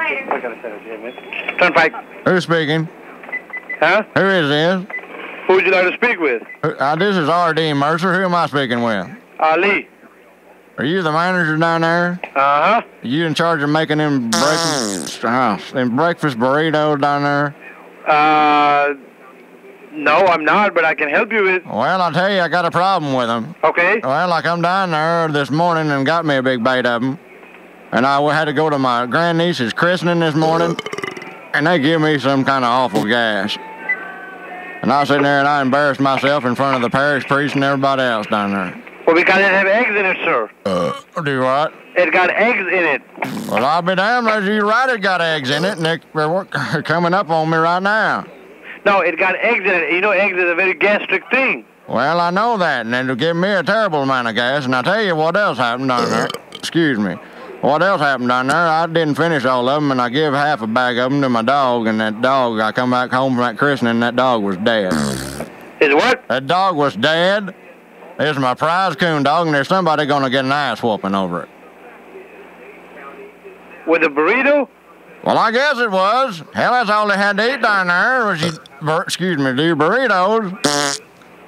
I gotta send it to him, man. Turn back. Who's speaking? Huh? Who is this? Who would you like to speak with? This is R.D. Mercer. Who am I speaking with? Ali. Are you the manager down there? Uh-huh. Are you in charge of making them breakfast burritos down there? No, I'm not, but I can help you with. Well, I'll tell you, I got a problem with them. Okay. Well, I come down there this morning and got me a big bite of them. And I had to go to my grandniece's christening this morning, and they give me some kind of awful gas. And I was sitting there and I embarrassed myself in front of the parish priest and everybody else down there. Well, because it have eggs in it, sir. Do what? It got eggs in it. Well, I'll be damned, as you right, it got eggs in it, and they're coming up on me right now. No, it got eggs in it. You know, eggs is a very gastric thing. Well, I know that, and it'll give me a terrible amount of gas, and I'll tell you what else happened down there. Excuse me. What else happened down there? I didn't finish all of them, and I give half a bag of them to my dog, and that dog, I come back home from that christening, and that dog was dead. Is what? That dog was dead. It's my prize coon dog, and there's somebody going to get an ass whooping over it. With a burrito? Well, I guess it was. Hell, that's all they had to eat down there was do burritos.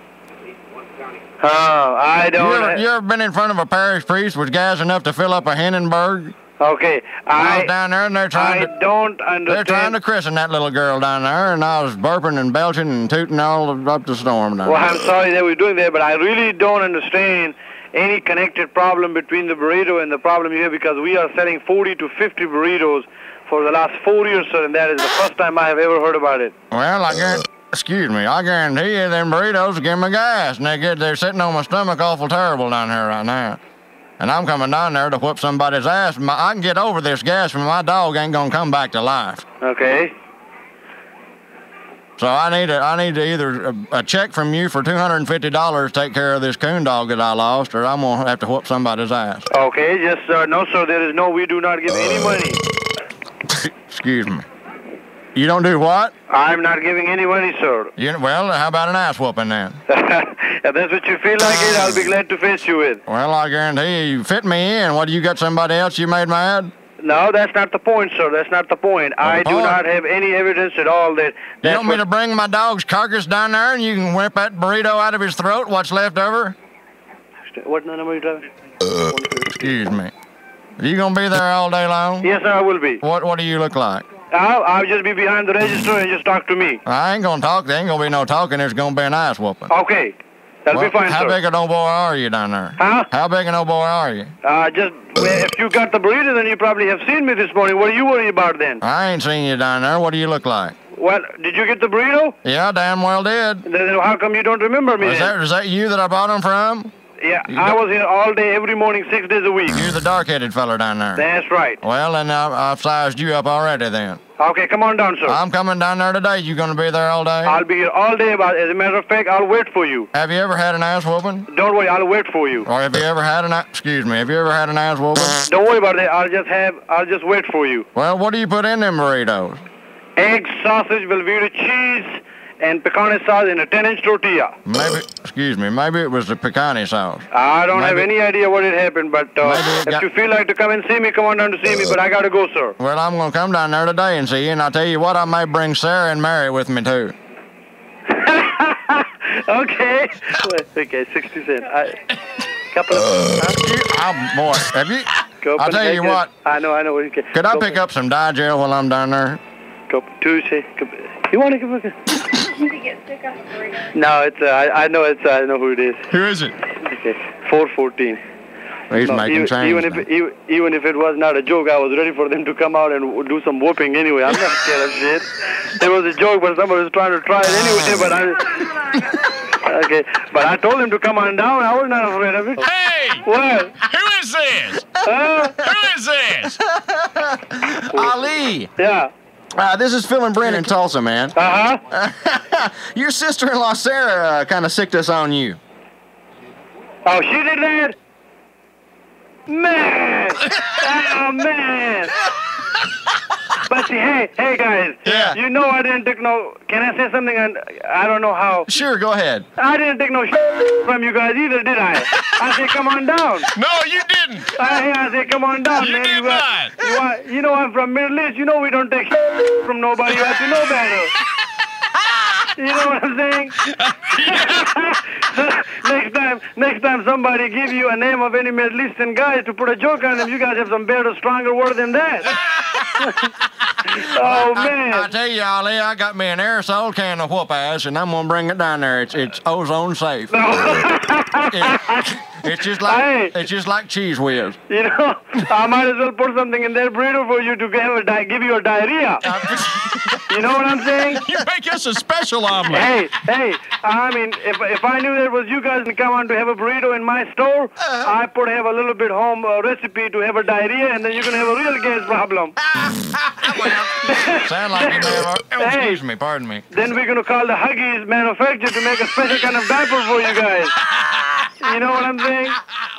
Oh, I don't... You ever been in front of a parish priest with gas enough to fill up a Hindenburg? Okay, I was down there and they're trying to... don't understand... They're trying to christen that little girl down there, and I was burping and belching and tooting all up the storm down there. Well, I'm sorry that we're doing that, but I really don't understand any connected problem between the burrito and the problem here, because we are selling 40 to 50 burritos for the last 4 years, sir, and that is the first time I have ever heard about it. Well, I guarantee you them burritos give me gas, and they're sitting on my stomach awful terrible down here right now. And I'm coming down there to whip somebody's ass. I can get over this gas, but my dog ain't gonna come back to life. Okay. So I need to either a check from you for $250 to take care of this coon dog that I lost, or I'm gonna have to whip somebody's ass. Okay, yes, sir. No, sir, we do not give any money. Excuse me. You don't do what? I'm not giving any money, sir. Well, how about an ass whooping then? If that's what you feel like it, I'll be glad to face you with. Well, I guarantee you fit me in. What, you got somebody else you made mad? No, that's not the point, sir. That's not the point. I do not have any evidence at all that... You want me to bring my dog's carcass down there and you can whip that burrito out of his throat, what's left over? What number are you driving? Excuse me. Are you going to be there all day long? Yes, sir, I will be. What do you look like? I'll just be behind the register and just talk to me. I ain't going to talk. There ain't going to be no talking. There's going to be an ass whooping. Okay. That'll be fine, sir. How big an old boy are you down there? Huh? How big an old boy are you? If you got the burrito, then you probably have seen me this morning. What are you worried about then? I ain't seen you down there. What do you look like? Well, did you get the burrito? Yeah, damn well did. Then how come you don't remember me? Is that you that I bought them from? Yeah, I was here all day, every morning, 6 days a week. You're the dark-headed fella down there. That's right. Well, then I've sized you up already then. Okay, come on down, sir. I'm coming down there today. You going to be there all day? I'll be here all day, but as a matter of fact, I'll wait for you. Have you ever had an ass whooping? Don't worry, I'll wait for you. Or have you ever had an ass whooping? Don't worry about it. I'll just wait for you. Well, what do you put in them burritos? Eggs, sausage, Velveeta cheese, and pecane sauce in a 10-inch tortilla. Maybe it was the pecane sauce. I don't have any idea what it happened, but if you feel like to come and see me, come on down to see me, but I gotta go, sir. Well, I'm gonna come down there today and see you, and I'll tell you what, I may bring Sarah and Mary with me, too. Okay. Okay, 60 cents. Couple of... boy, have you... I'll tell you what. I know. Okay. Could I pick up some Digel while I'm down there? Tuesday. You want to give a... No, I know who it is. Who is it? Okay, 414. He's making change. Even if it was not a joke, I was ready for them to come out and do some whooping anyway. I'm not scared of shit. It was a joke, but somebody was trying to try it anyway. Okay, but I told him to come on down. I was not afraid of it. Hey! What? Who is this? Who is this? Ali. Yeah. This is Phil and Brent in Tulsa, man. Uh-huh. Your sister-in-law, Sarah, kind of sicked us on you. Oh, she did that? Man! Oh, man! But See, hey guys. Yeah. You know I didn't take no. Can I say something? And I don't know how. Sure, go ahead. I didn't take no from you guys either, did I? I said, come on down. No, you didn't. I said, come on down, You man. did not. You know I'm from Middle East. You know we don't take from nobody. You have to know better. You know what I'm saying? next time somebody give you a name of any Middle Eastern guy to put a joke on him, you guys have some better, stronger word than that. Oh, man. I tell you, Ali, I got me an aerosol can of whoop ass, and I'm gonna bring it down there. It's ozone safe. It's just like Cheese Whiz. You know, I might as well put something in that burrito for you to give you a diarrhea. You know what I'm saying? You make us a special omelet. Hey, I mean, if I knew that was you guys and come on to have a burrito in my store, I would have a little bit home recipe to have a diarrhea, and then you're going to have a real gas problem. Sound like you may have excuse me, pardon me. Then we're going to call the Huggies manufacturer to make a special kind of diaper for you guys. You know what I'm saying?